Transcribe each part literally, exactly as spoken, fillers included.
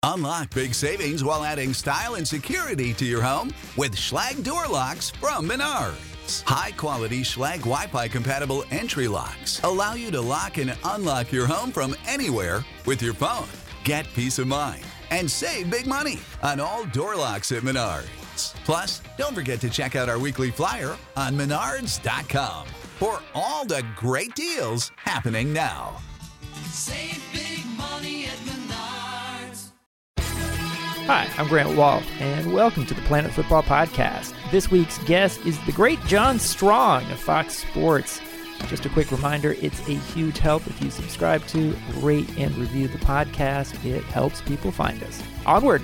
Unlock big savings while adding style and security to your home with Schlage door locks from Menards. High-quality Schlage Wi-Fi compatible entry locks allow you to lock and unlock your home from anywhere with your phone. Get peace of mind and save big money on all door locks at Menards. Plus, don't forget to check out our weekly flyer on menards dot com for all the great deals happening now. Save big money at Menards. Hi, I'm Grant Wall, and welcome to the Planet Football Podcast. This week's guest is the great John Strong of Fox Sports. Just a quick reminder, it's a huge help if you subscribe to, rate, and review the podcast. It helps people find us. Onward!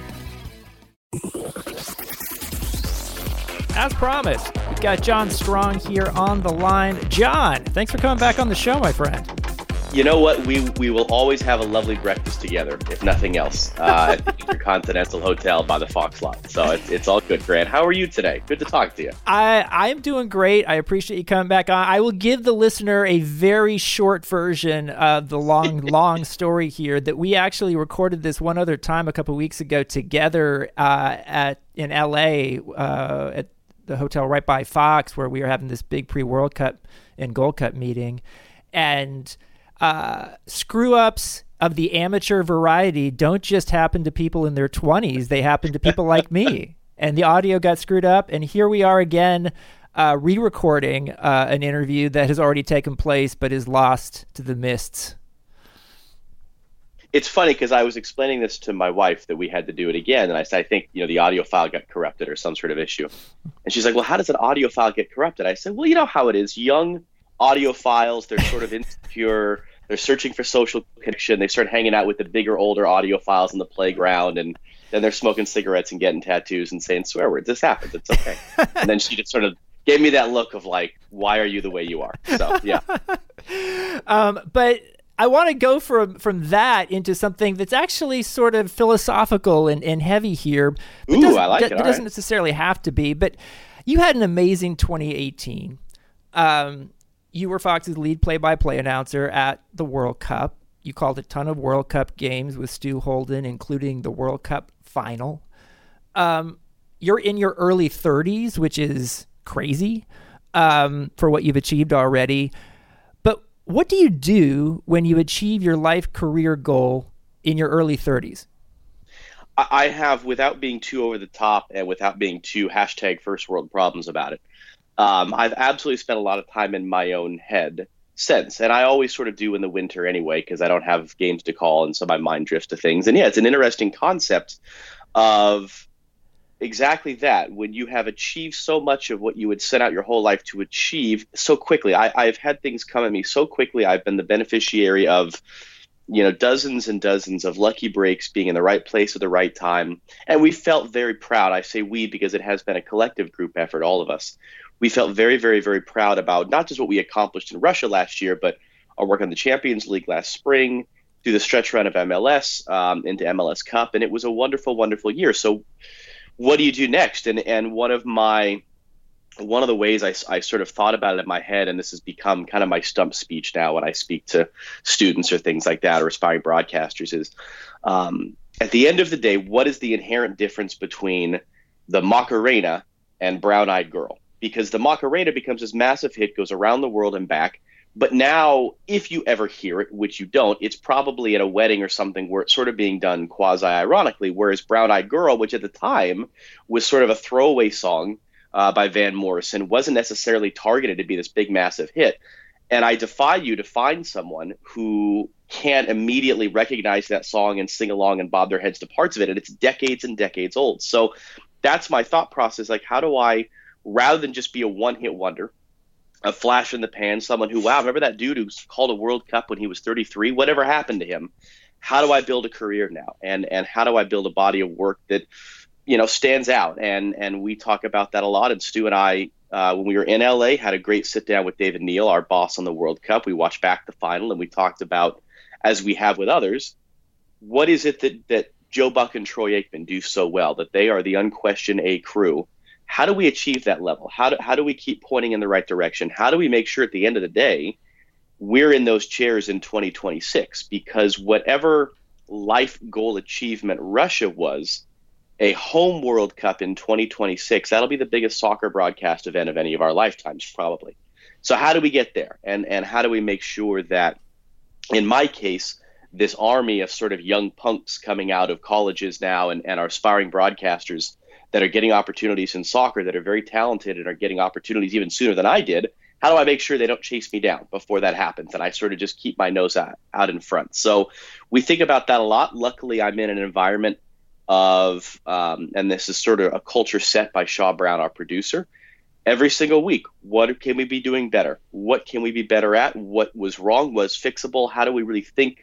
As promised, we've got John Strong here on the line. John, thanks for coming back on the show, my friend. You know what? We we will always have a lovely breakfast together, if nothing else, uh, at the Intercontinental Hotel by the Fox lot. So it's, it's all good, Grant. How are you today? Good to talk to you. I I am doing great. I appreciate you coming back on. I will give the listener a very short version of the long, long story here that we actually recorded this one other time a couple weeks ago together uh, at in L A uh, at the hotel right by Fox, where we were having this big pre-World Cup and Gold Cup meeting. And Uh, screw-ups of the amateur variety don't just happen to people in their twenties. They happen to people like me. And the audio got screwed up, and here we are again uh, re-recording uh, an interview that has already taken place but is lost to the mists. It's funny because I was explaining this to my wife that we had to do it again, and I said, I think you know the audio file got corrupted or some sort of issue. And she's like, well, how does an audio file get corrupted? I said, well, you know how it is. Young audio files, they're sort of insecure, they're searching for social connection, they start hanging out with the bigger, older audio files in the playground, and then they're smoking cigarettes and getting tattoos and saying swear words. This happens, it's okay. And then she just sort of gave me that look of like, why are you the way you are? So, yeah. um, but I want to go from from that into something that's actually sort of philosophical and, and heavy here. But Ooh, I like it. It doesn't right. necessarily have to be, but you had an amazing twenty eighteen. Um, You were Fox's lead play-by-play announcer at the World Cup. You called a ton of World Cup games with Stu Holden, including the World Cup final. Um, you're in your early thirties, which is crazy um, for what you've achieved already. But what do you do when you achieve your life career goal in your early thirties? I have, without being too over the top and without being too hashtag first world problems about it, Um, I've absolutely spent a lot of time in my own head since, and I always sort of do in the winter anyway because I don't have games to call, and so my mind drifts to things. And yeah, it's an interesting concept of exactly that. When you have achieved so much of what you would set out your whole life to achieve so quickly, I, I've had things come at me so quickly. I've been the beneficiary of, you know, dozens and dozens of lucky breaks, being in the right place at the right time, and we felt very proud. I say we because it has been a collective group effort, all of us. We felt very, very, very proud about not just what we accomplished in Russia last year, but our work on the Champions League last spring, through the stretch run of M L S, um, into M L S Cup, and it was a wonderful, wonderful year. So what do you do next? And and one of my one of the ways I, I sort of thought about it in my head, and this has become kind of my stump speech now when I speak to students or things like that or aspiring broadcasters, is um, at the end of the day, what is the inherent difference between the Macarena and Brown Eyed Girl? Because the Macarena becomes this massive hit, goes around the world and back. But now, if you ever hear it, which you don't, it's probably at a wedding or something where it's sort of being done quasi-ironically, whereas Brown Eyed Girl, which at the time was sort of a throwaway song uh, by Van Morrison, wasn't necessarily targeted to be this big, massive hit. And I defy you to find someone who can't immediately recognize that song and sing along and bob their heads to parts of it. And it's decades and decades old. So that's my thought process. Like, how do I, rather than just be a one-hit wonder, a flash in the pan, someone who, wow, remember that dude who called a World Cup when he was thirty-three? Whatever happened to him? How do I build a career now? And and how do I build a body of work that, you know, stands out? And and we talk about that a lot. And Stu and I, uh, when we were in L A, had a great sit down with David Neal, our boss on the World Cup. We watched back the final, and we talked about, as we have with others, what is it that that Joe Buck and Troy Aikman do so well, that they are the unquestioned A crew? How do we achieve that level? How do, how do we keep pointing in the right direction? How do we make sure at the end of the day we're in those chairs in twenty twenty-six? Because whatever life goal achievement Russia was, a home World Cup in twenty twenty-six, that'll be the biggest soccer broadcast event of any of our lifetimes, probably. So how do we get there? And and how do we make sure that, in my case, this army of sort of young punks coming out of colleges now and, and are aspiring broadcasters that are getting opportunities in soccer, that are very talented and are getting opportunities even sooner than I did, how do I make sure they don't chase me down before that happens? And I sort of just keep my nose out, out in front. So we think about that a lot. Luckily, I'm in an environment of, um, and this is sort of a culture set by Shaw Brown, our producer, every single week. What can we be doing better? What can we be better at? What was wrong was fixable. How do we really think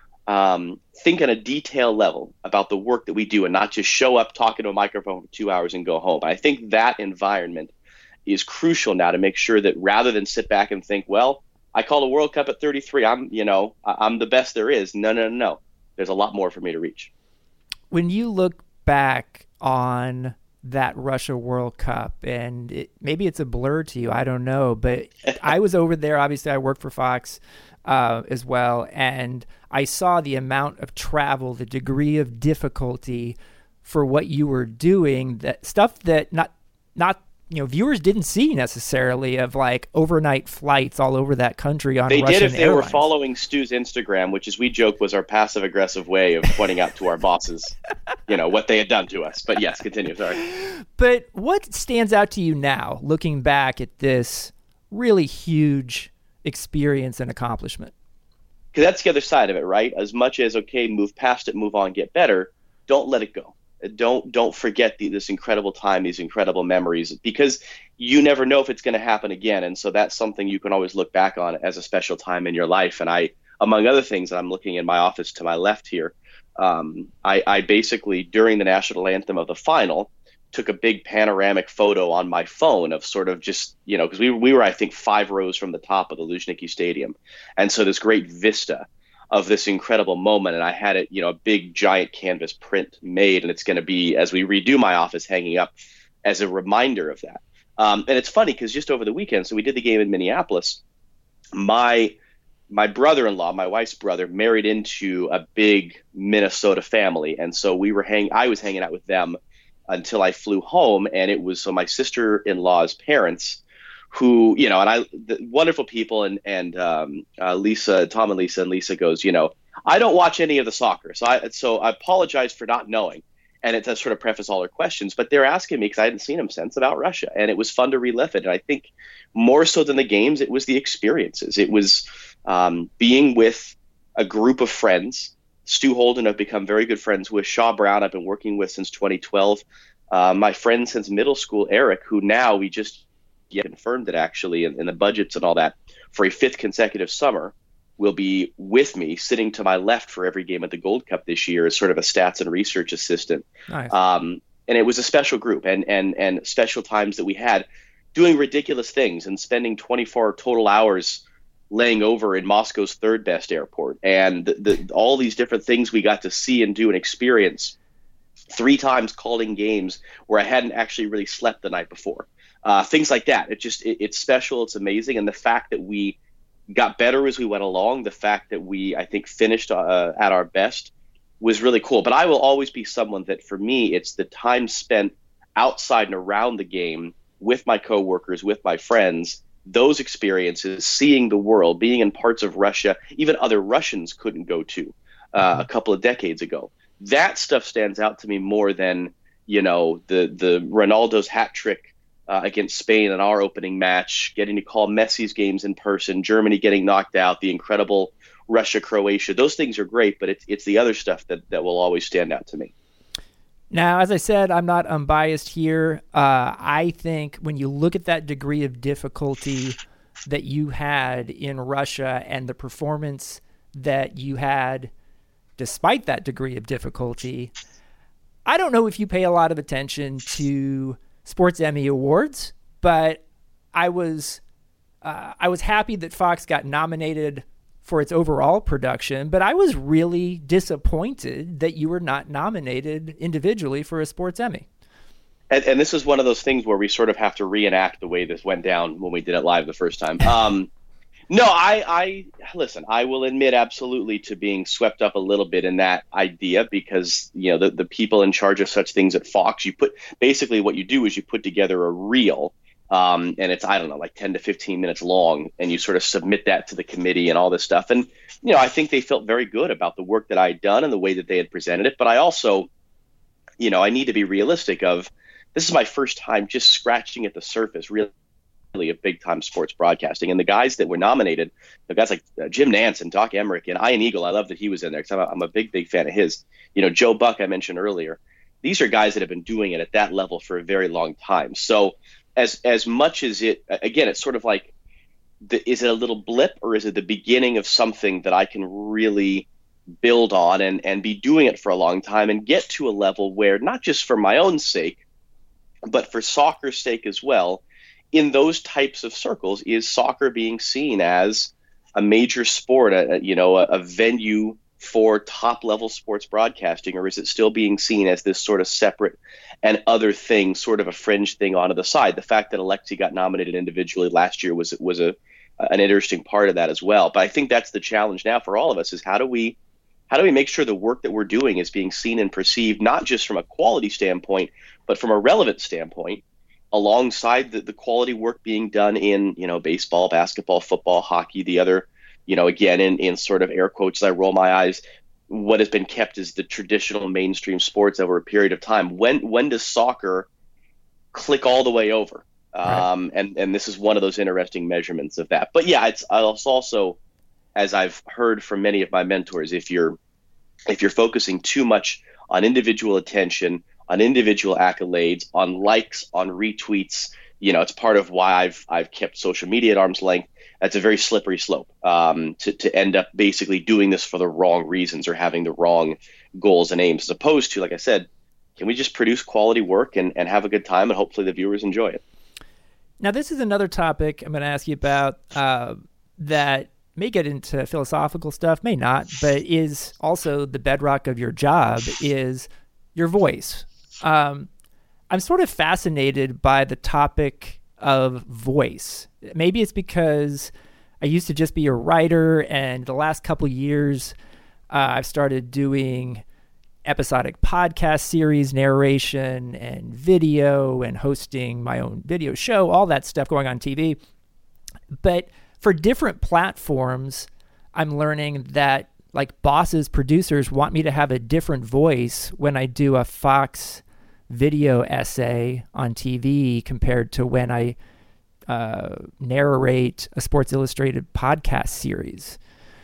um, think on a detail level about the work that we do and not just show up, talking to a microphone for two hours and go home? I think that environment is crucial now to make sure that rather than sit back and think, well, I called a World Cup at thirty-three. I'm, you know, I'm the best there is. No, no, no, no. There's a lot more for me to reach. When you look back on that Russia World Cup, and it, maybe it's a blur to you, I don't know, but I was over there. Obviously, I work for Fox uh, as well, and I saw the amount of travel, the degree of difficulty for what you were doing, that stuff that not not you know viewers didn't see necessarily, of like overnight flights all over that country on they Russian did if they airlines. were following Stu's Instagram, which, as we joke, was our passive aggressive way of pointing out to our bosses, you know, what they had done to us. But yes, continue. Sorry. But what stands out to you now, looking back at this really huge experience and accomplishment? Because that's the other side of it, right? As much as, okay, move past it, move on, get better, don't let it go. Don't don't forget the, this incredible time, these incredible memories, because you never know if it's going to happen again. And so that's something you can always look back on as a special time in your life. And I, among other things, I'm looking in my office to my left here, um, I, I basically, during the national anthem of the final, took a big panoramic photo on my phone of sort of just, you know, because we, we were, I think, five rows from the top of the Luzhniki Stadium. And so this great vista of this incredible moment. And I had it, you know, a big giant canvas print made, and it's going to be, as we redo my office, hanging up as a reminder of that. Um, and it's funny because just over the weekend, so we did the game in Minneapolis, my my brother-in-law, my wife's brother, married into a big Minnesota family. And so we were hang I was hanging out with them until I flew home. And it was, so my sister-in-law's parents, who, you know, and I, the wonderful people, and, and um, uh, Lisa, Tom and Lisa, and Lisa goes, you know, I don't watch any of the soccer. So I, so I apologize for not knowing. And it does sort of preface all their questions, but they're asking me, because I hadn't seen them since, about Russia. And it was fun to relive it. And I think more so than the games, it was the experiences. It was um, being with a group of friends. Stu Holden, I've become very good friends with. Shaw Brown, I've been working with since twenty twelve. Uh, my friend since middle school, Eric, who now we just yet confirmed it actually in, in the budgets and all that, for a fifth consecutive summer, will be with me, sitting to my left for every game at the Gold Cup this year as sort of a stats and research assistant. Nice. Um, and it was a special group, and and and special times that we had doing ridiculous things and spending twenty-four total hours laying over in Moscow's third best airport, and the, the, all these different things we got to see and do and experience. Three times calling games where I hadn't actually really slept the night before. Uh, things like that. It just it, it's special. It's amazing. And the fact that we got better as we went along, the fact that we, I think, finished uh, at our best was really cool. But I will always be someone that, for me, it's the time spent outside and around the game with my coworkers, with my friends, those experiences, seeing the world, being in parts of Russia, even other Russians couldn't go to uh, a couple of decades ago. That stuff stands out to me more than, you know, the the Ronaldo's hat trick uh, against Spain in our opening match, getting to call Messi's games in person, Germany getting knocked out, the incredible Russia-Croatia. Those things are great, but it's it's the other stuff that, that will always stand out to me. Now, as I said, I'm not unbiased here. Uh, I think when you look at that degree of difficulty that you had in Russia and the performance that you had despite that degree of difficulty, I don't know if you pay a lot of attention to Sports Emmy Awards, but I was uh, I was happy that Fox got nominated for its overall production, but I was really disappointed that you were not nominated individually for a Sports Emmy. And, and this is one of those things where we sort of have to reenact the way this went down when we did it live the first time. Um, No, I, I listen. I will admit absolutely to being swept up a little bit in that idea because you know the the people in charge of such things at Fox. You put basically what you do is you put together a reel, um, and it's I don't know like ten to fifteen minutes long, and you sort of submit that to the committee and all this stuff. And you know I think they felt very good about the work that I had done and the way that they had presented it. But I also, you know, I need to be realistic. Of this is my first time just scratching at the surface, really. Of big time sports broadcasting, and the guys that were nominated, the guys like uh, Jim Nantz and Doc Emmerich and Ian Eagle. I love that he was in there because I'm, I'm a big, big fan of his. You know, Joe Buck I mentioned earlier. These are guys that have been doing it at that level for a very long time. So, as as much as it, again, it's sort of like, the, is it a little blip or is it the beginning of something that I can really build on and and be doing it for a long time and get to a level where not just for my own sake, but for soccer's sake as well. In those types of circles, is soccer being seen as a major sport, a, you know, a, a venue for top-level sports broadcasting, or is it still being seen as this sort of separate and other thing, sort of a fringe thing onto the side? The fact that Alexi got nominated individually last year was was a an interesting part of that as well. But I think that's the challenge now for all of us: is how do we how do we make sure the work that we're doing is being seen and perceived, not just from a quality standpoint, but from a relevant standpoint, alongside the, the quality work being done in, you know, baseball, basketball, football, hockey, the other, you know, again, in, in sort of air quotes, as I roll my eyes, what has been kept as the traditional mainstream sports over a period of time. When when does soccer click all the way over? Right. Um, and, and this is one of those interesting measurements of that. But yeah, it's also, as I've heard from many of my mentors, if you're if you're focusing too much on individual attention, on individual accolades, on likes, on retweets, you know, it's part of why I've I've kept social media at arm's length. That's a very slippery slope um, to to end up basically doing this for the wrong reasons or having the wrong goals and aims, as opposed to, like I said, can we just produce quality work and, and have a good time and hopefully the viewers enjoy it? Now, this is another topic I'm going to ask you about uh, that may get into philosophical stuff, may not, but is also the bedrock of your job is your voice. Um, I'm sort of fascinated by the topic of voice. Maybe it's because I used to just be a writer, and the last couple years uh, I've started doing episodic podcast series, narration, and video, and hosting my own video show, all that stuff going on T V. But for different platforms, I'm learning that like bosses, producers want me to have a different voice when I do a Fox video essay on T V compared to when I uh, narrate a Sports Illustrated podcast series.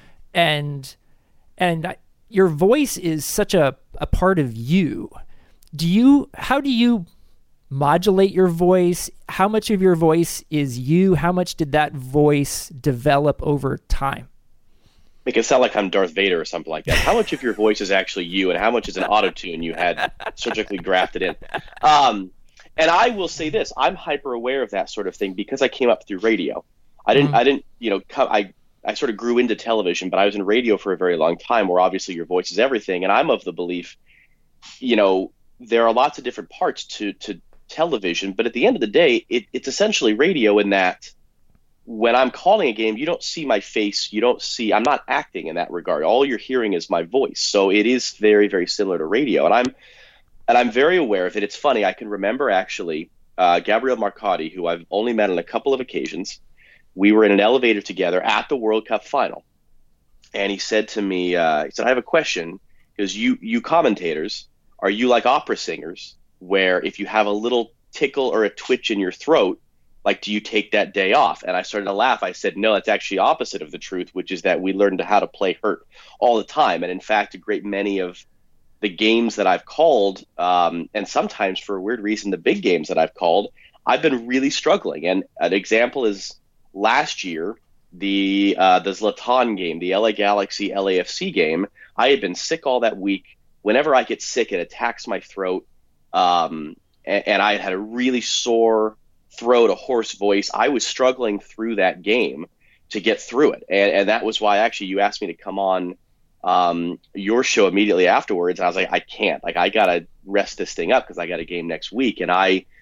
And and I, your voice is such a, a part of you. Do you, how do you modulate your voice? How much of your voice is you? How much did that voice develop over time? Make it sound like I'm Darth Vader or something like that. How much of your voice is actually you, and how much is an auto-tune you had surgically grafted in? Um, and I will say this: I'm hyper aware of that sort of thing because I came up through radio. I didn't, mm-hmm. I didn't, you know, come, I, I sort of grew into television, but I was in radio for a very long time, where obviously your voice is everything. And I'm of the belief, you know, there are lots of different parts to to television, but at the end of the day, it, it's essentially radio in that. When I'm calling a game, you don't see my face. You don't see, I'm not acting in that regard. All you're hearing is my voice. So it is very, very similar to radio. And I'm, and I'm very aware of it. It's funny. I can remember actually, uh, Gabriel Marcotti, who I've only met on a couple of occasions. We were in an elevator together at the World Cup final. And he said to me, uh, he said, I have a question, because you, you commentators, are you like opera singers where if you have a little tickle or a twitch in your throat, like, do you take that day off? And I started to laugh. I said, no, that's actually opposite of the truth, which is that we learn to how to play hurt all the time. And in fact, a great many of the games that I've called, um, and sometimes for a weird reason, the big games that I've called, I've been really struggling. And an example is last year, the uh, the Zlatan game, the L A Galaxy L A F C game. I had been sick all that week. Whenever I get sick, it attacks my throat. Um, and, and I had had a really sore throat, a hoarse voice. I was struggling through that game to get through it. And, and that was why actually you asked me to come on um, your show immediately afterwards. And I was like, I can't, like, I got to rest this thing up because I got a game next week. And I,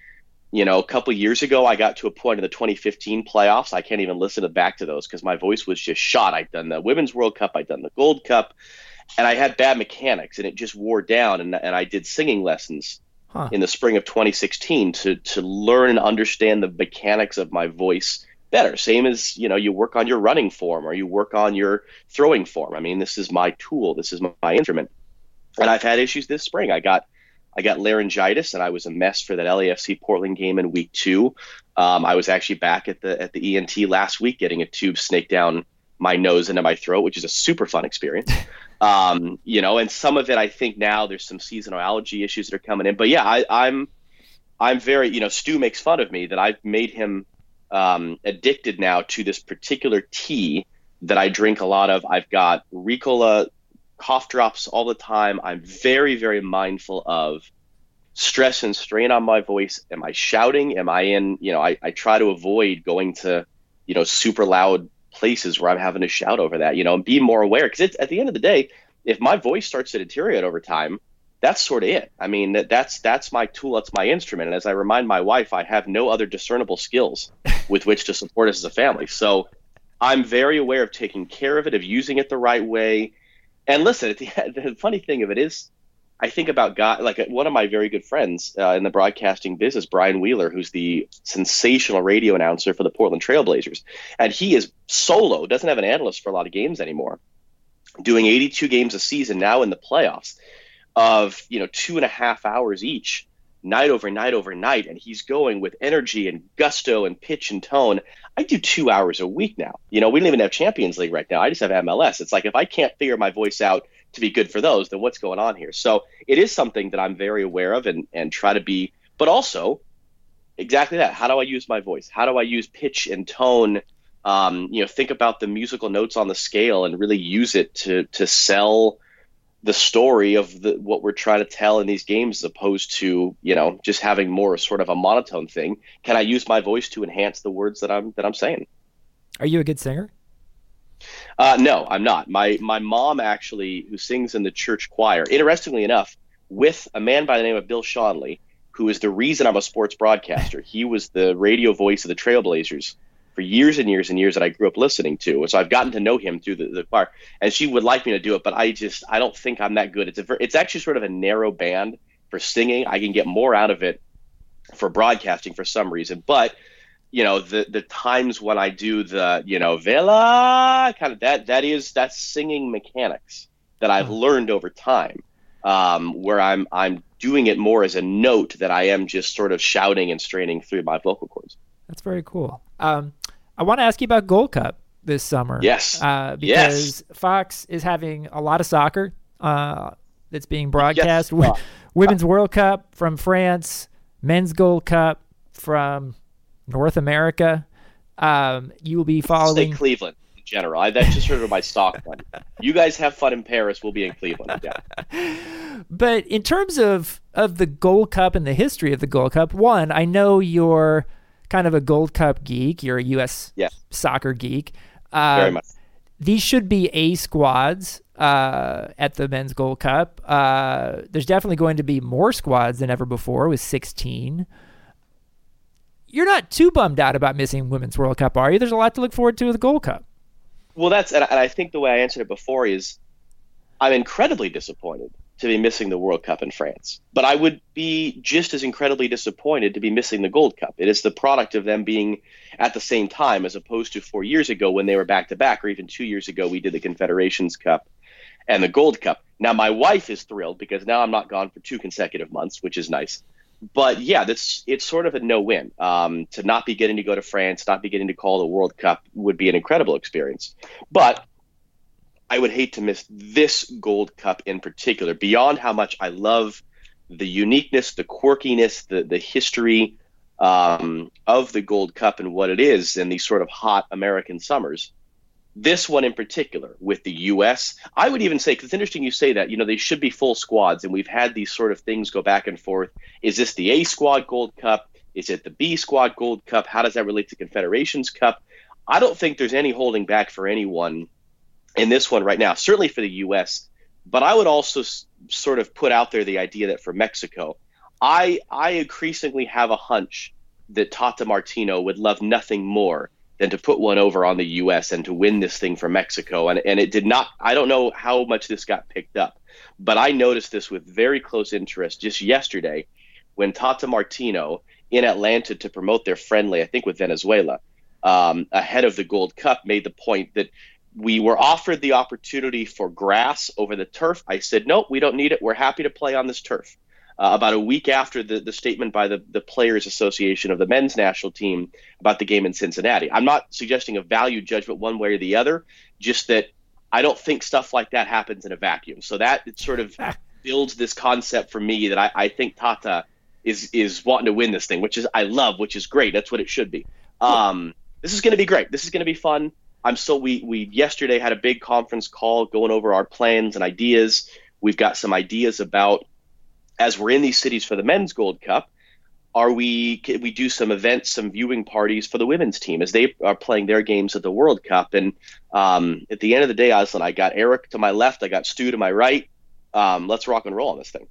You know, a couple of years ago, I got to a point in the twenty fifteen playoffs. I can't even listen to back to those because my voice was just shot. I'd done the Women's World Cup, I'd done the Gold Cup, and I had bad mechanics, and it just wore down. And, and I did singing lessons huh. in the spring of twenty sixteen to to learn and understand the mechanics of my voice better. Same as, you know, you work on your running form or you work on your throwing form. I mean, this is my tool. This is my instrument. And I've had issues this spring. I got I got laryngitis, and I was a mess for that L A F C Portland game in week two. Um, I was actually back at the at the E N T last week getting a tube snaked down my nose into my throat, which is a super fun experience. um, you know, and some of it, I think now there's some seasonal allergy issues that are coming in. But yeah, I, I'm I'm very, you know, Stu makes fun of me that I've made him um, addicted now to this particular tea that I drink a lot of. I've got Ricola cough drops all the time. I'm very, very mindful of stress and strain on my voice. Am I shouting? Am I in, you know, I, I try to avoid going to, you know, super loud places where I'm having to shout over that, you know, and be more aware. Because it's at the end of the day, if my voice starts to deteriorate over time, that's sort of it. I mean, that, that's that's my tool. That's my instrument. And as I remind my wife, I have no other discernible skills with which to support us as a family. So I'm very aware of taking care of it, of using it the right way. And listen, the, the funny thing of it is, I think about God, like one of my very good friends uh, in the broadcasting business, Brian Wheeler, who's the sensational radio announcer for the Portland Trailblazers. And he is solo, doesn't have an analyst for a lot of games anymore, doing eighty-two games a season now in the playoffs of, you know, two and a half hours each, night over night over night. And he's going with energy and gusto and pitch and tone. I do two hours a week now. You know, we don't even have Champions League right now. I just have M L S. It's like, if I can't figure my voice out to be good for those, then what's going on here? So it is something that I'm very aware of and, and try to be, but also exactly that. How do I use my voice? How do I use pitch and tone? Um, you know, think about the musical notes on the scale and really use it to, to sell the story of the, what we're trying to tell in these games, as opposed to, you know, just having more sort of a monotone thing. Can I use my voice to enhance the words that I'm, that I'm saying? Are you a good singer? Uh, no, I'm not. My, my mom actually, who sings in the church choir, interestingly enough, with a man by the name of Bill Schonley, who is the reason I'm a sports broadcaster. He was the radio voice of the Trailblazers for years and years and years that I grew up listening to. So I've gotten to know him through the, the choir, and she would like me to do it, but I just, I don't think I'm that good. It's a, it's actually sort of a narrow band for singing. I can get more out of it for broadcasting for some reason, but you know, the, the times when I do the, you know, Vela kind of that, that is, that's singing mechanics that I've learned over time, um, where I'm, I'm doing it more as a note that I am just sort of shouting and straining through my vocal cords. That's very cool. Um, I want to ask you about Gold Cup this summer. Yes. Uh, because yes. Fox is having a lot of soccer uh, that's being broadcast. Yes. Women's World Cup from France, Men's Gold Cup from North America. Um, you will be following... Say Cleveland in general. I, that's just sort of my stock one. You guys have fun in Paris. We'll be in Cleveland. Yeah. But in terms of, of the Gold Cup and the history of the Gold Cup, one, I know you're kind of a Gold Cup geek. You're a U S yeah. soccer geek. Uh, Very much. These should be A squads uh, at the Men's Gold Cup. Uh, there's definitely going to be more squads than ever before with sixteen. You're not too bummed out about missing Women's World Cup, are you? There's a lot to look forward to with the Gold Cup. Well, that's, and I think the way I answered it before is I'm incredibly disappointed to be missing the World Cup in France, but I would be just as incredibly disappointed to be missing the Gold Cup. It is the product of them being at the same time, as opposed to four years ago when they were back to back, or even two years ago we did the Confederations Cup and the Gold Cup. Now my wife is thrilled because now I'm not gone for two consecutive months, which is nice. But yeah, that's, it's sort of a no-win. Um, to not be getting to go to France, not be getting to call the World Cup would be an incredible experience. But I would hate to miss this Gold Cup in particular, beyond how much I love the uniqueness, the quirkiness, the, the history um, of the Gold Cup and what it is in these sort of hot American summers. This one in particular with the U S, I would even say, because it's interesting you say that, you know, they should be full squads, and we've had these sort of things go back and forth. Is this the A squad Gold Cup? Is it the B squad Gold Cup? How does that relate to Confederations Cup? I don't think there's any holding back for anyone in this one right now, certainly for the U S, but I would also s- sort of put out there the idea that for Mexico, I I increasingly have a hunch that Tata Martino would love nothing more than to put one over on the U S and to win this thing from Mexico. And, and it did not, I don't know how much this got picked up, but I noticed this with very close interest just yesterday when Tata Martino in Atlanta to promote their friendly, I think with Venezuela, um, ahead of the Gold Cup, made the point that we were offered the opportunity for grass over the turf. I said, nope, we don't need it. We're happy to play on this turf. Uh, about a week after the, the statement by the, the Players Association of the men's national team about the game in Cincinnati. I'm not suggesting a value judgment one way or the other, just that I don't think stuff like that happens in a vacuum. So that it sort of builds this concept for me that I, I think Tata is is wanting to win this thing, which is I love, which is great. That's what it should be. Um, this is going to be great. This is going to be fun. I'm so we we yesterday had a big conference call going over our plans and ideas. We've got some ideas about, as we're in these cities for the men's Gold Cup, are we can we do some events, some viewing parties for the women's team as they are playing their games at the World Cup? And um, at the end of the day, Aslan, I got Eric to my left, I got Stu to my right. Um, let's rock and roll on this thing.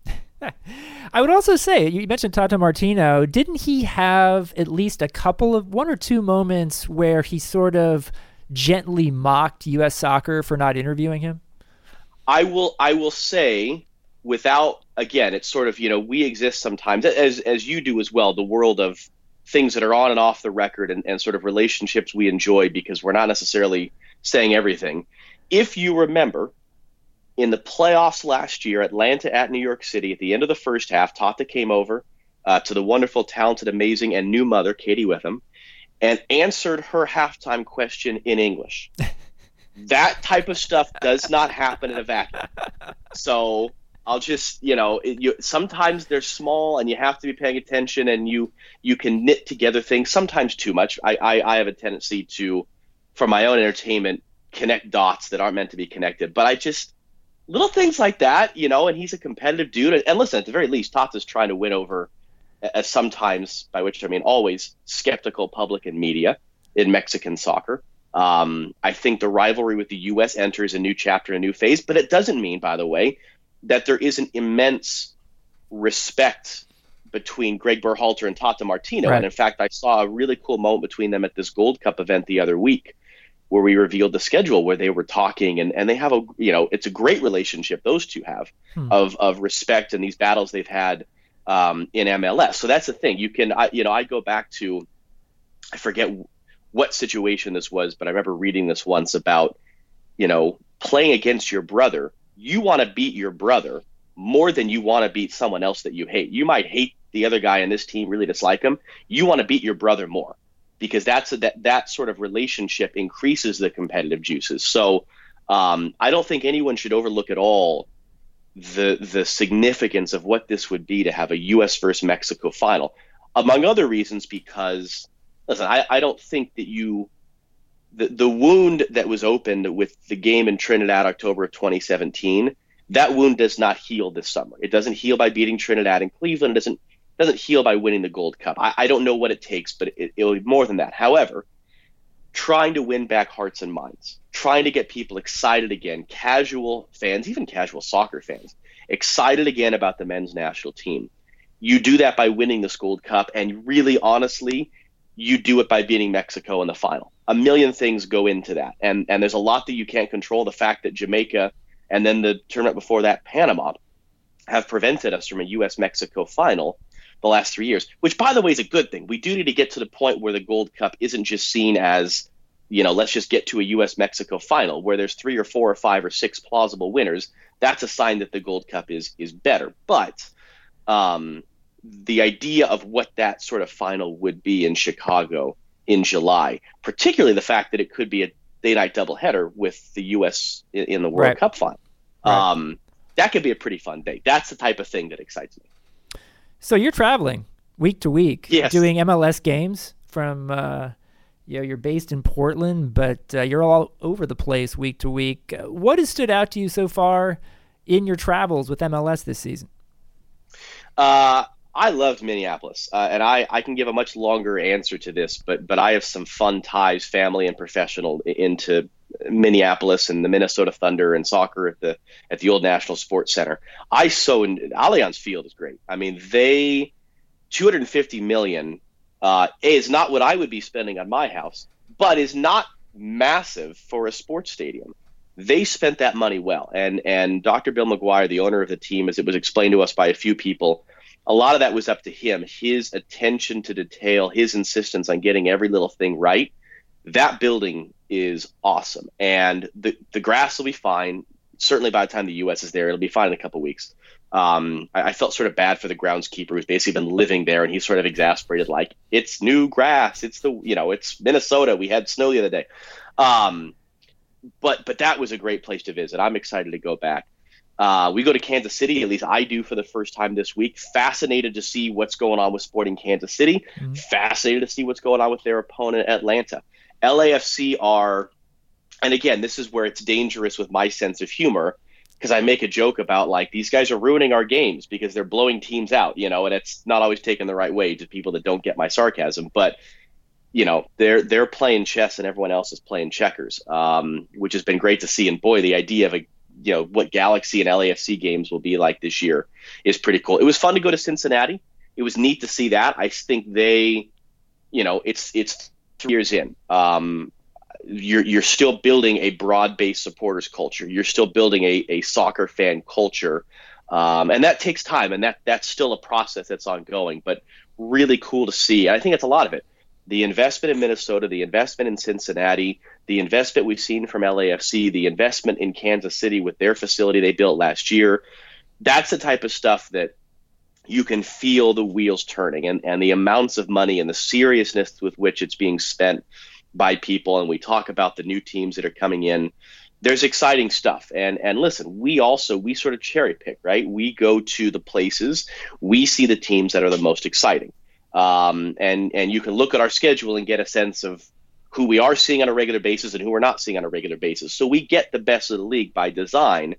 I would also say, you mentioned Tata Martino. Didn't he have at least a couple of one or two moments where he sort of gently mocked U S soccer for not interviewing him? I will. I will say. Without, again, it's sort of, you know, we exist sometimes, as as you do as well, the world of things that are on and off the record and, and sort of relationships we enjoy because we're not necessarily saying everything. If you remember, in the playoffs last year, Atlanta at New York City, at the end of the first half, Tata came over uh, to the wonderful, talented, amazing, and new mother, Katie Witham, and answered her halftime question in English. That type of stuff does not happen in a vacuum. So I'll just, you know, it, you, sometimes they're small and you have to be paying attention and you you can knit together things, sometimes too much. I, I, I have a tendency to, for my own entertainment, connect dots that aren't meant to be connected. But I just, little things like that, you know, and he's a competitive dude. And, and listen, at the very least, Tata's trying to win over, as sometimes, by which I mean always, skeptical public and media in Mexican soccer. Um, I think the rivalry with the U S enters a new chapter, a new phase. But it doesn't mean, by the way, that there is an immense respect between Greg Berhalter and Tata Martino. Right. And in fact, I saw a really cool moment between them at this Gold Cup event the other week where we revealed the schedule where they were talking and, and they have a, you know, it's a great relationship those two have hmm. of, of respect and these battles they've had um, in M L S. So that's the thing. You can, I, you know, I go back to, I forget what situation this was, but I remember reading this once about, you know, playing against your brother. You want to beat your brother more than you want to beat someone else that you hate. You might hate the other guy in this team, really dislike him. You want to beat your brother more because that's a, that that sort of relationship increases the competitive juices. So um, I don't think anyone should overlook at all the the significance of what this would be to have a U S versus Mexico final, among other reasons. Because listen, I, I don't think that you. The, the wound that was opened with the game in Trinidad, October of twenty seventeen, that wound does not heal this summer. It doesn't heal by beating Trinidad and Cleveland. It doesn't doesn't heal by winning the Gold Cup. I, I don't know what it takes, but it, it'll be more than that. However, trying to win back hearts and minds, trying to get people excited again, casual fans, even casual soccer fans, excited again about the men's national team. You do that by winning this Gold Cup, and really, honestly, you do it by beating Mexico in the final. A million things go into that. And and there's a lot that you can't control. The fact that Jamaica and then the tournament before that, Panama, have prevented us from a U S Mexico final the last three years, which, by the way, is a good thing. We do need to get to the point where the Gold Cup isn't just seen as, you know, let's just get to a U S Mexico final where there's three or four or five or six plausible winners. That's a sign that the Gold Cup is is better. But um, the idea of what that sort of final would be in Chicago in July, particularly the fact that it could be a day-night doubleheader with the U S in, in the World right. Cup final. Right. Um, that could be a pretty fun day. That's the type of thing that excites me. So you're traveling week to week, yes. doing M L S games from, uh, you know, you're based in Portland, but uh, you're all over the place week to week. Uh, what has stood out to you so far in your travels with M L S this season? Uh, I loved Minneapolis, uh, and I, I can give a much longer answer to this, but but I have some fun ties, family and professional, into Minneapolis and the Minnesota Thunder and soccer at the at the old National Sports Center. I so Allianz Field is great. I mean, they two hundred fifty million uh, is not what I would be spending on my house, but is not massive for a sports stadium. They spent that money well. And and Doctor Bill McGuire, the owner of the team, as it was explained to us by a few people, a lot of that was up to him. His attention to detail, his insistence on getting every little thing right. That building is awesome. And the, the grass will be fine. Certainly by the time the U S is there, it'll be fine in a couple weeks. Um, I, I felt sort of bad for the groundskeeper who's basically been living there, and he's sort of exasperated, like, it's new grass. It's the, you know, it's Minnesota. We had snow the other day. Um, but, but that was a great place to visit. I'm excited to go back. Uh, we go to Kansas City, at least I do for the first time this week. Fascinated to see what's going on with Sporting Kansas City. Mm-hmm. Fascinated to see what's going on with their opponent, Atlanta. L A F C are, and again, this is where it's dangerous with my sense of humor, because I make a joke about, like, these guys are ruining our games because they're blowing teams out, you know, and it's not always taken the right way to people that don't get my sarcasm. But, you know, they're they're playing chess and everyone else is playing checkers, um, which has been great to see. And boy, the idea of a you know what Galaxy and L A F C games will be like this year is pretty cool. It was fun to go to Cincinnati. It was neat to see that. I think they, you know, it's it's three years in. Um, you're you're still building a broad-based supporters culture. You're still building a, a soccer fan culture, um, and that takes time. And that that's still a process that's ongoing. But really cool to see. And I think it's a lot of it. The investment in Minnesota, the investment in Cincinnati, the investment we've seen from L A F C, the investment in Kansas City with their facility they built last year, that's the type of stuff that you can feel the wheels turning, and, and the amounts of money and the seriousness with which it's being spent by people. And we talk about the new teams that are coming in. There's exciting stuff. And and listen, we also, we sort of cherry pick, right? We go to the places, we see the teams that are the most exciting. Um, and, and you can look at our schedule and get a sense of who we are seeing on a regular basis and who we're not seeing on a regular basis. So we get the best of the league by design.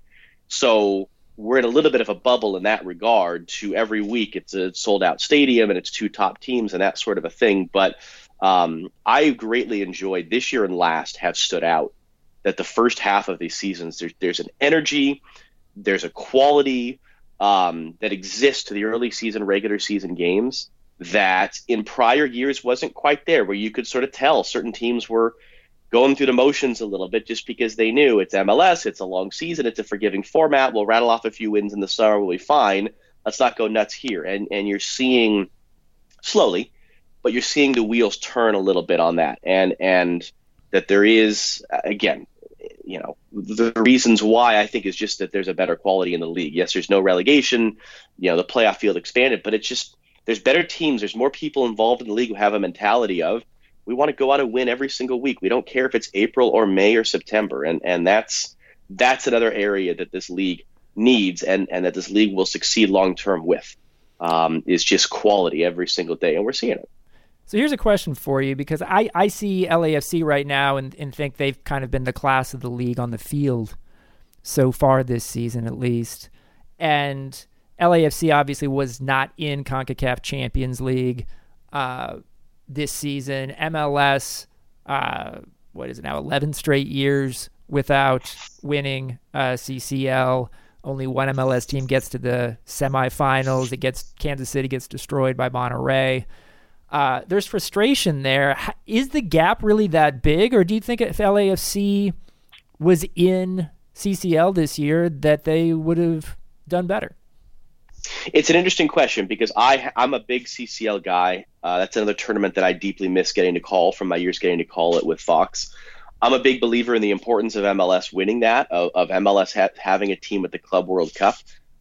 So we're in a little bit of a bubble in that regard. To every week it's a sold out stadium and it's two top teams and that sort of a thing. But um, I greatly enjoyed this year and last have stood out that the first half of these seasons, there's, there's an energy, there's a quality um, that exists to the early season, regular season games that in prior years wasn't quite there, where you could sort of tell certain teams were going through the motions a little bit just because they knew it's M L S, it's a long season, it's a forgiving format, we'll rattle off a few wins in the summer, we'll be fine, let's not go nuts here. And and you're seeing slowly, but you're seeing the wheels turn a little bit on that. And and that there is, again, you know, the reasons why I think is just that there's a better quality in the league. Yes, there's no relegation, you know, the playoff field expanded, but it's just, there's better teams. There's more people involved in the league who have a mentality of, we want to go out and win every single week. We don't care if it's April or May or September. And and that's that's another area that this league needs and, and that this league will succeed long-term with, um, is just quality every single day. And we're seeing it. So here's a question for you, because I, I see L A F C right now and, and think they've kind of been the class of the league on the field so far this season, at least. And L A F C obviously was not in CONCACAF Champions League uh, this season. M L S, uh, what is it now, eleven straight years without winning uh, C C L. Only one M L S team gets to the semifinals. It gets Kansas City gets destroyed by Monterrey. Uh, there's frustration there. Is the gap really that big, or do you think if L A F C was in C C L this year that they would have done better? It's an interesting question because I, I'm a big C C L guy. Uh, that's another tournament that I deeply miss getting to call from my years getting to call it with Fox. I'm a big believer in the importance of M L S winning that, of, of M L S ha- having a team at the Club World Cup.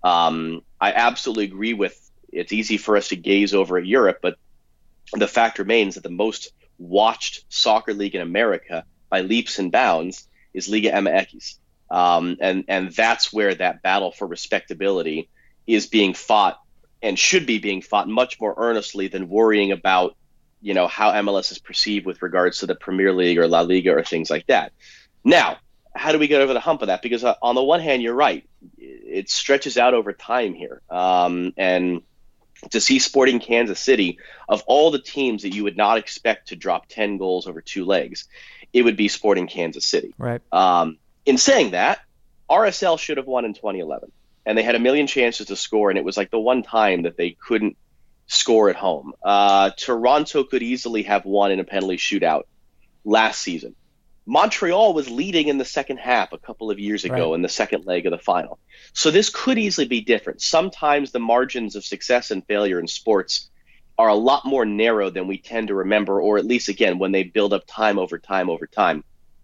Um, I absolutely agree with, it's easy for us to gaze over at Europe, but the fact remains that the most watched soccer league in America by leaps and bounds is Liga M X. Um, and, and that's where that battle for respectability is being fought and should be being fought much more earnestly than worrying about, you know, how M L S is perceived with regards to the Premier League or La Liga or things like that. Now, how do we get over the hump of that? Because uh, on the one hand, you're right. It stretches out over time here. Um, and to see Sporting Kansas City, of all the teams that you would not expect to drop ten goals over two legs, it would be Sporting Kansas City. Right. Um, in saying that, R S L should have won in twenty eleven. And they had a million chances to score, and it was like the one time that they couldn't score at home. Uh, Toronto could easily have won in a penalty shootout last season. Montreal was leading in the second half a couple of years ago Right. in the second leg of the final. So this could easily be different. Sometimes the margins of success and failure in sports are a lot more narrow than we tend to remember, or at least, again, when they build up time over time over time.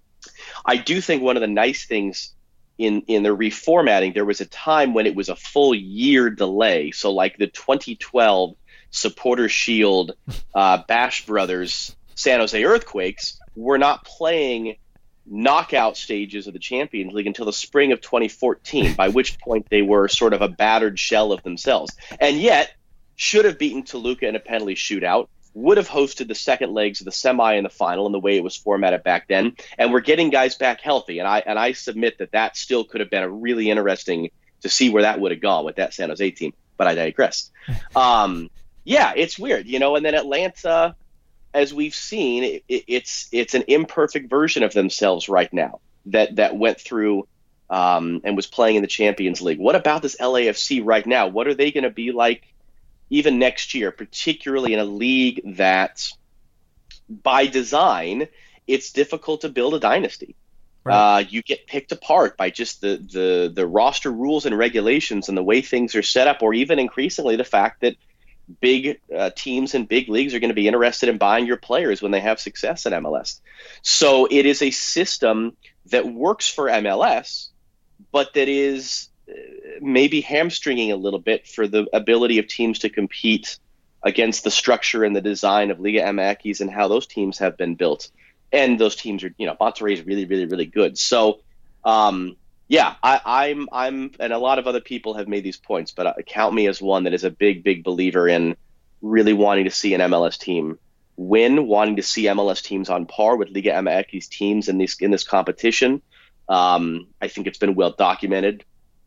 I do think one of the nice things in, in the reformatting, there was a time when it was a full year delay. So like the twenty twelve Supporter Shield uh, Bash Brothers San Jose Earthquakes were not playing knockout stages of the Champions League until the spring of twenty fourteen, by which point they were sort of a battered shell of themselves. And yet, should have beaten Toluca in a penalty shootout, would have hosted the second legs of the semi and the final in the way it was formatted back then, and we're getting guys back healthy. And I and I submit that that still could have been a really interesting to see where that would have gone with that San Jose team, but I digress. Um, yeah, it's weird, you know, and then Atlanta, as we've seen, it, it, it's it's an imperfect version of themselves right now that that went through um, and was playing in the Champions League. What about this L A F C right now? What are they going to be like even next year, particularly in a league that, by design, it's difficult to build a dynasty? Right. Uh, you get picked apart by just the, the the roster rules and regulations and the way things are set up, or even increasingly the fact that big uh, teams and big leagues are going to be interested in buying your players when they have success in M L S. So it is a system that works for M L S, but that is uh, maybe hamstringing a little bit for the ability of teams to compete against the structure and the design of Liga M X and how those teams have been built. And those teams are, you know, Monterrey is really, really, really good. So, um, yeah, I, I'm, I'm, and a lot of other people have made these points, but uh, count me as one that is a big, big believer in really wanting to see an M L S team win, wanting to see M L S teams on par with Liga M X teams in this in this competition. Um, I think it's been well documented.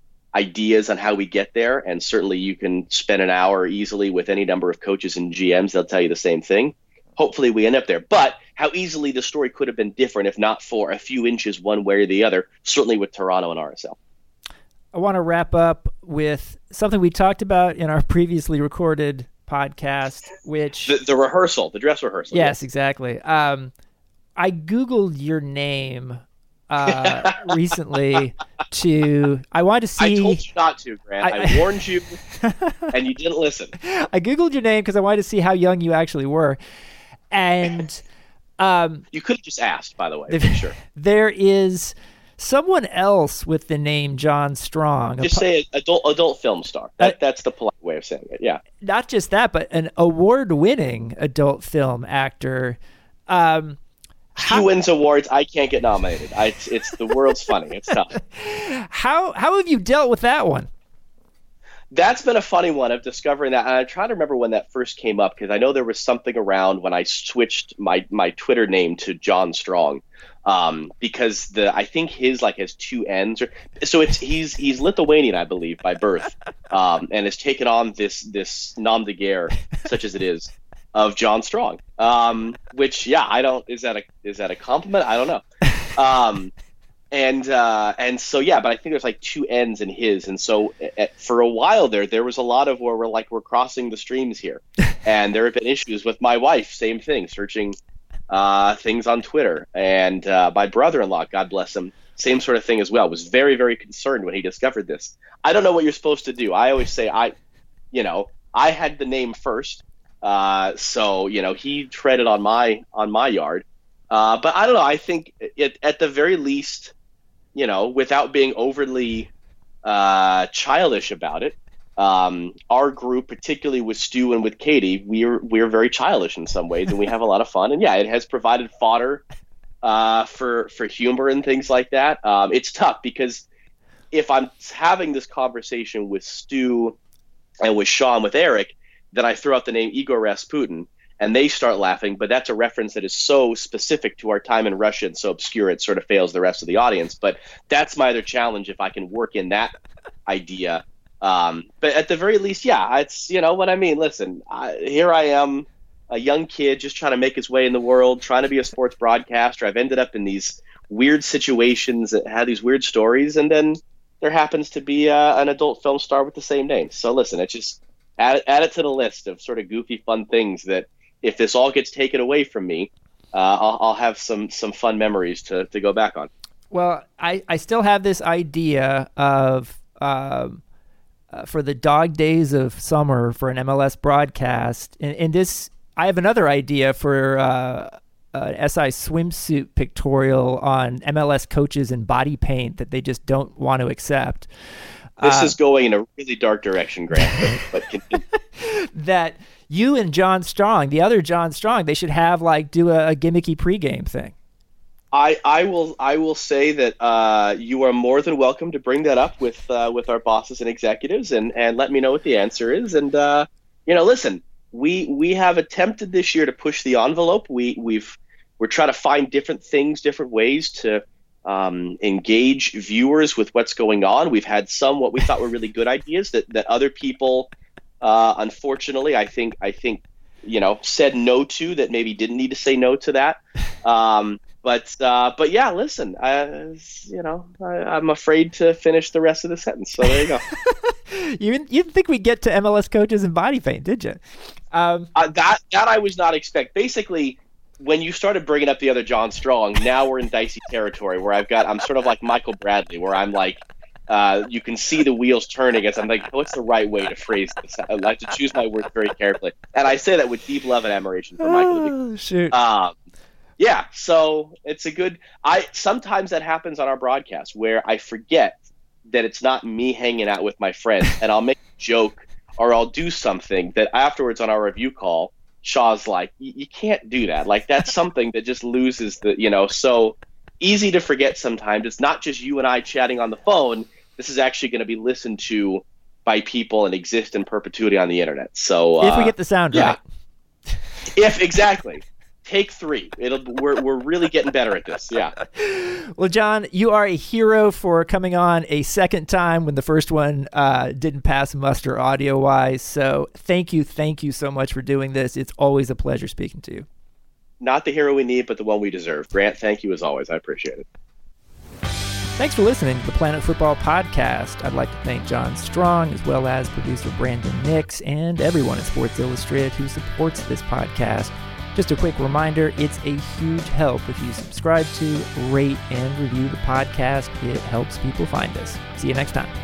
Ideas on how we get there, and certainly you can spend an hour easily with any number of coaches and G Ms. They'll tell you the same thing. Hopefully we end up there. But how easily the story could have been different if not for a few inches one way or the other, certainly with Toronto and R S L. I want to wrap up with something we talked about in our previously recorded podcast, which... The, the rehearsal, the dress rehearsal. Yes, yes. exactly. Um, I Googled your name uh, recently to... I wanted to see... I told you not to, Grant. I, I warned you, and you didn't listen. I Googled your name because I wanted to see how young you actually were. And... Um, you could have just asked, by the way. For sure. There is someone else with the name John Strong. Just say adult adult film star. That, uh, that's the polite way of saying it. Yeah. Not just that, but an award-winning adult film actor. Um, he how, wins awards. I can't get nominated. I, it's, it's the world's funny. It's tough. How how have you dealt with that one? That's been a funny one of discovering that. And I'm trying to remember when that first came up, because I know there was something around when I switched my, my Twitter name to John Strong, um, because the I think his like has two N's. Or, so it's he's he's Lithuanian, I believe, by birth, um, and has taken on this this nom de guerre, such as it is, of John Strong. Um, which yeah, I don't is that a is that a compliment? I don't know. Um, And uh, and so yeah, but I think there's like two N's in his, and so at, for a while there, there was a lot of where we're like we're crossing the streams here, and there have been issues with my wife, same thing, searching uh, things on Twitter, and uh, my brother-in-law, God bless him, same sort of thing as well, was very very concerned when he discovered this. I don't know what you're supposed to do. I always say I, you know, I had the name first, uh, so you know he treaded on my on my yard, uh, but I don't know. I think it, at the very least, you know, without being overly uh, childish about it, um, our group, particularly with Stu and with Katie, we're we're very childish in some ways, and we have a lot of fun. And yeah, it has provided fodder uh, for for humor and things like that. Um, it's tough because if I'm having this conversation with Stu and with Sean, with Eric, then I throw out the name Igor Rasputin, and they start laughing, but that's a reference that is so specific to our time in Russia and so obscure it sort of fails the rest of the audience. But that's my other challenge, if I can work in that idea. Um, but at the very least, yeah, it's, you know what I mean? Listen, I, here I am, a young kid just trying to make his way in the world, trying to be a sports broadcaster. I've ended up in these weird situations that have these weird stories, and then there happens to be uh, an adult film star with the same name. So listen, it's just... add, add it to the list of sort of goofy, fun things that if this all gets taken away from me, uh, I'll, I'll have some some fun memories to, to go back on. Well, I, I still have this idea of um, uh, for the dog days of summer for an M L S broadcast. And, and this, I have another idea for uh, an S I swimsuit pictorial on M L S coaches and body paint that they just don't want to accept. This uh, is going in a really dark direction, Grant. But, but continue. That you and John Strong, the other John Strong, they should have like do a, a gimmicky pregame thing. I, I will I will say that uh, you are more than welcome to bring that up with uh, with our bosses and executives, and, and let me know what the answer is. And uh, you know, listen, we we have attempted this year to push the envelope. We we've we're trying to find different things, different ways to um, engage viewers with what's going on. We've had some what we thought were really good ideas that that other people, uh, unfortunately, I think I think you know said no to, that maybe didn't need to say no to that. Um, But uh, but yeah, listen, I, you know, I, I'm afraid to finish the rest of the sentence. So there you go. you didn't, you didn't think we'd get to M L S coaches and body paint, did you? Um, uh, that that I was not expect. Basically, when you started bringing up the other John Strong, now we're in dicey territory where I've got I'm sort of like Michael Bradley, where I'm like, uh, you can see the wheels turning as I'm like, what's the right way to phrase this? I like to choose my words very carefully, and I say that with deep love and admiration for Michael. Oh, shoot. Um, Yeah, so it's a good – I sometimes that happens on our broadcast where I forget that it's not me hanging out with my friends, and I'll make a joke or I'll do something that afterwards on our review call, Shaw's like, you can't do that. Like, that's something that just loses the – you know, so easy to forget sometimes. It's not just you and I chatting on the phone. This is actually going to be listened to by people and exist in perpetuity on the internet. So uh, if we get the sound yeah. right. If – exactly. Take three. It'll we're we're really getting better at this. Yeah. Well, John, you are a hero for coming on a second time when the first one uh, didn't pass muster audio wise. So thank you, thank you so much for doing this. It's always a pleasure speaking to you. Not the hero we need, but the one we deserve. Grant, thank you as always. I appreciate it. Thanks for listening to the Planet Football Podcast. I'd like to thank John Strong, as well as producer Brandon Nix, and everyone at Sports Illustrated who supports this podcast. Just a quick reminder, it's a huge help if you subscribe to, rate, and review the podcast. It helps people find us. See you next time.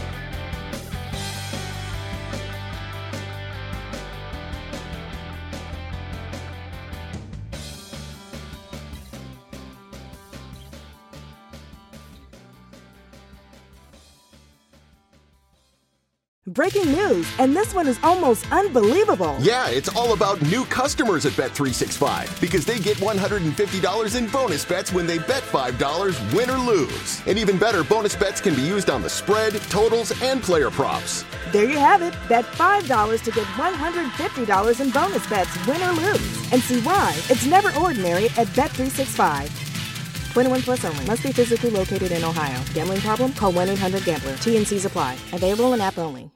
Breaking news, and this one is almost unbelievable. Yeah, it's all about new customers at Bet three sixty-five because they get one hundred fifty dollars in bonus bets when they bet five dollars, win or lose. And even better, bonus bets can be used on the spread, totals, and player props. There you have it. Bet five dollars to get one hundred fifty dollars in bonus bets, win or lose. And see why it's never ordinary at Bet three sixty-five. twenty-one plus only. Must be physically located in Ohio. Gambling problem? Call one eight hundred gambler. T N Cs apply. Available in app only.